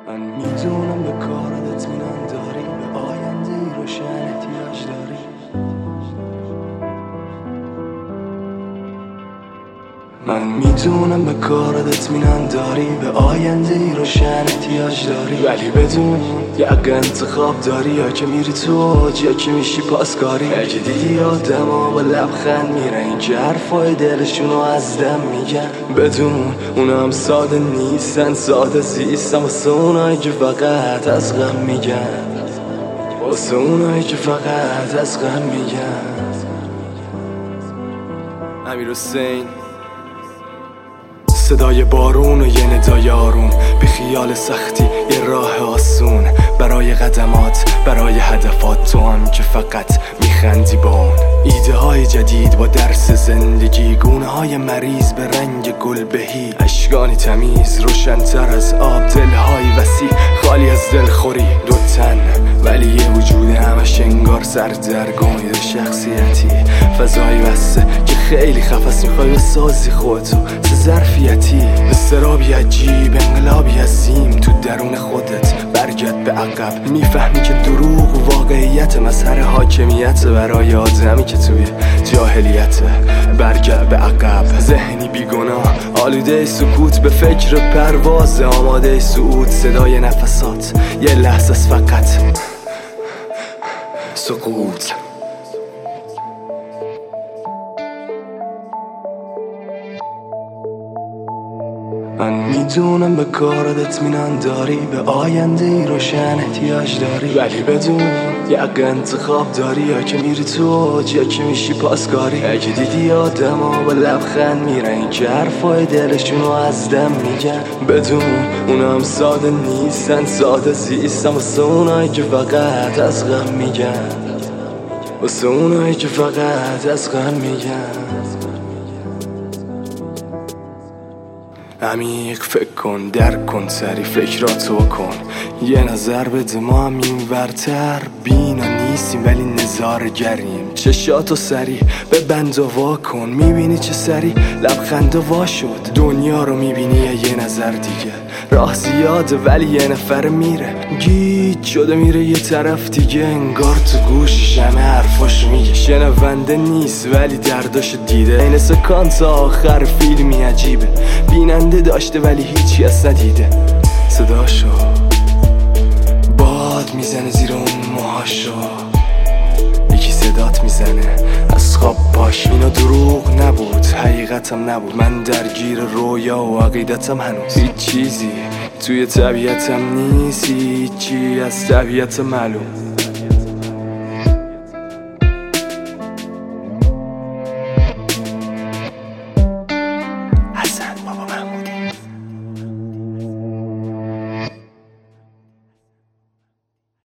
من میدونم به کارت اطمینان داری، به آینده روشن احتیاج داری. من میدونم به کارت اطمینان داری، به آینده روشن احتیاج داری. ولی بدون یک انتخاب داری، یا که میری تو اوج یا که میشی پاسکاری. اگه دیدی آدما با لبخند میره، این که حرفای دلشونو از دم میگن، بدون اونا هم ساده نیستن. ساده زیستن واسه اونایی که فقط از غم میگن، واسه اونایی که فقط از غم میگن. امیرحسین، صدای بارون و یه ندای آروم، بی خیال سختی یه راه آسون. برای قدمات، برای هدفات، تو هم که فقط میخندی با اون. ایده های جدید با درس زندگی، گونه های مریض به رنگ گل بهی. اشکانی تمیز روشن‌تر از آب، دلهای وسیع خالی از دلخوری. دو تن ولی یه وجود همش انگار سردرگم. یه شخصیتی فضایی بسته که خیلی خفص میخوای بسازی خودتو چه ظرفیتی. استرابی عجیب، انقلابی عظیم تو درون خودت. برگرد به عقب، میفهمی که دروغ و واقعیت مظهر حاکمیت برای آدمی که توی جاهلیت. برگرد به عقب، ذهنی بیگناه، آلوده سکوت به فکر پرواز، آماده صعود. صدای نفسات یه لحظه فقط سقوط. من میدونم به کارت اطمینان داری، به آینده روشن احتیاج داری. ولی بدون یک انتخاب داری، یا که میری تو اوج یا که میشی پاسکاری. اگه دیدی آدما با لبخند میره، این که حرفای دلشونو از دم میگن، بدون اونا هم ساده نیستن. ساده زیستن واسه اونایی که فقط از غم میگن، واسه اونایی که فقط از غم میگن. عمیق فکر کن، درک کن، سری فکراتو کن. یه نظر بده، ما هم این ورتر بینا نیستیم ولی نظارگریم. چشاتو سری ببند و وا کن، میبینی چه سری لبخنده وا شد. دنیا رو میبینی یه نظر دیگه، راه زیاده ولی یه نفر میره. گیج شده میره یه طرف دیگه، انگار تو گوشش همه حرفاشو میگه. شنونده نیست ولی درداشو دیده، این سکانس آخر فیلمی عجیبه. بیننده داشته ولی هیچی از ندیده. صداشو باد میزنه زیر اون موهاشو، یکی صدات میزنه از خواب باش. اینا دروغ نبود، حقیقتم نبود. من درگیر رویا و عقیدتم هنوز. هیچ چیزی توی طبیعتم نیست، هیچی از طبیعت معلوم.